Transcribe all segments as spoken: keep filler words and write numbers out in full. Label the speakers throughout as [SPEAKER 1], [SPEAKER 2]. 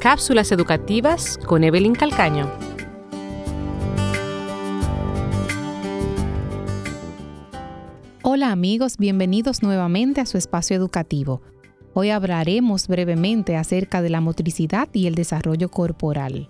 [SPEAKER 1] Cápsulas educativas con Evelyn Calcaño.
[SPEAKER 2] Hola amigos, bienvenidos nuevamente a su espacio educativo. Hoy hablaremos brevemente acerca de la motricidad y el desarrollo corporal.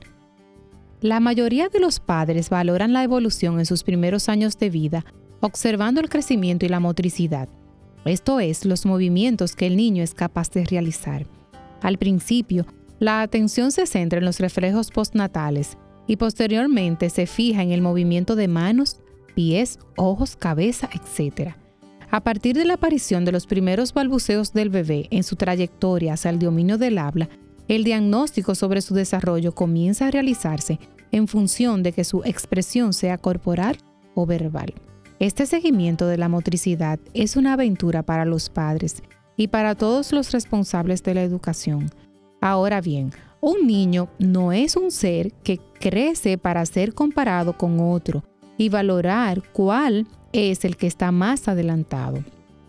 [SPEAKER 2] La mayoría de los padres valoran la evolución en sus primeros años de vida, observando el crecimiento y la motricidad. Esto es, los movimientos que el niño es capaz de realizar. Al principio, la atención se centra en los reflejos postnatales y posteriormente se fija en el movimiento de manos, pies, ojos, cabeza, etcétera. A partir de la aparición de los primeros balbuceos del bebé en su trayectoria hacia el dominio del habla, el diagnóstico sobre su desarrollo comienza a realizarse en función de que su expresión sea corporal o verbal. Este seguimiento de la motricidad es una aventura para los padres y para todos los responsables de la educación. Ahora bien, un niño no es un ser que crece para ser comparado con otro y valorar cuál es el que está más adelantado.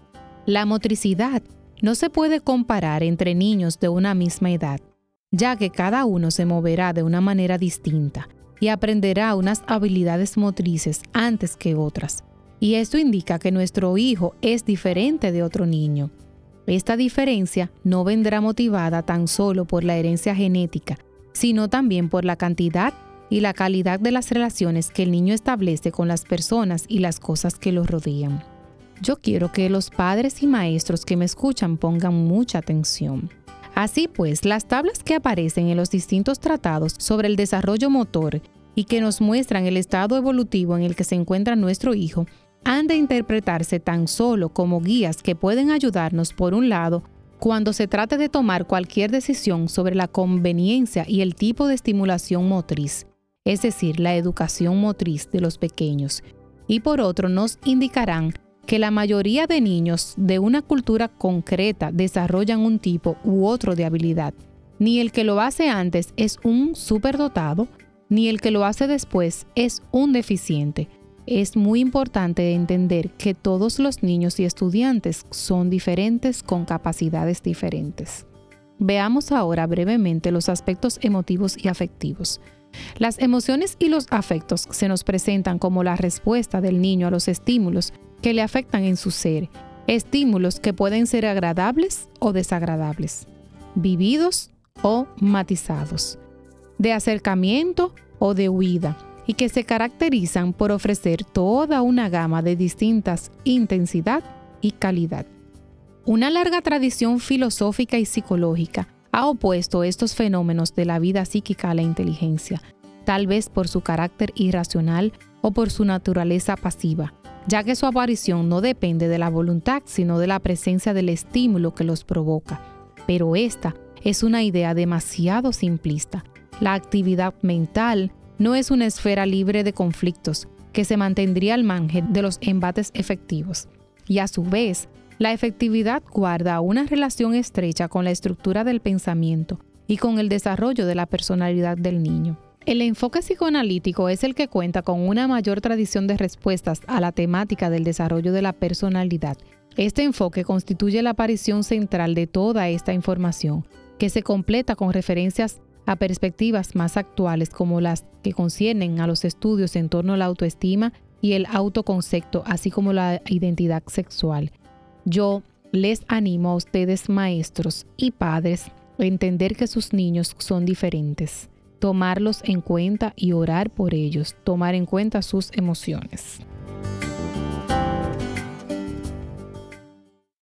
[SPEAKER 2] La motricidad no se puede comparar entre niños de una misma edad, ya que cada uno se moverá de una manera distinta y aprenderá unas habilidades motrices antes que otras. Y esto indica que nuestro hijo es diferente de otro niño. Esta diferencia no vendrá motivada tan solo por la herencia genética, sino también por la cantidad y la calidad de las relaciones que el niño establece con las personas y las cosas que lo rodean. Yo quiero que los padres y maestros que me escuchan pongan mucha atención. Así pues, las tablas que aparecen en los distintos tratados sobre el desarrollo motor y que nos muestran el estado evolutivo en el que se encuentra nuestro hijo, han de interpretarse tan solo como guías que pueden ayudarnos, por un lado, cuando se trate de tomar cualquier decisión sobre la conveniencia y el tipo de estimulación motriz, es decir, la educación motriz de los pequeños, y por otro nos indicarán que la mayoría de niños de una cultura concreta desarrollan un tipo u otro de habilidad. Ni el que lo hace antes es un superdotado, ni el que lo hace después es un deficiente. Es muy importante entender que todos los niños y estudiantes son diferentes con capacidades diferentes. Veamos ahora brevemente los aspectos emotivos y afectivos. Las emociones y los afectos se nos presentan como la respuesta del niño a los estímulos que le afectan en su ser, estímulos que pueden ser agradables o desagradables, vividos o matizados, de acercamiento o de huida, y que se caracterizan por ofrecer toda una gama de distintas intensidad y calidad. Una larga tradición filosófica y psicológica ha opuesto estos fenómenos de la vida psíquica a la inteligencia, tal vez por su carácter irracional o por su naturaleza pasiva, ya que su aparición no depende de la voluntad, sino de la presencia del estímulo que los provoca. Pero esta es una idea demasiado simplista. La actividad mental no es una esfera libre de conflictos que se mantendría al margen de los embates efectivos. Y a su vez, la efectividad guarda una relación estrecha con la estructura del pensamiento y con el desarrollo de la personalidad del niño. El enfoque psicoanalítico es el que cuenta con una mayor tradición de respuestas a la temática del desarrollo de la personalidad. Este enfoque constituye la aparición central de toda esta información, que se completa con referencias a perspectivas más actuales como las que conciernen a los estudios en torno a la autoestima y el autoconcepto, así como la identidad sexual. Yo les animo a ustedes, maestros y padres, a entender que sus niños son diferentes, tomarlos en cuenta y orar por ellos, tomar en cuenta sus emociones.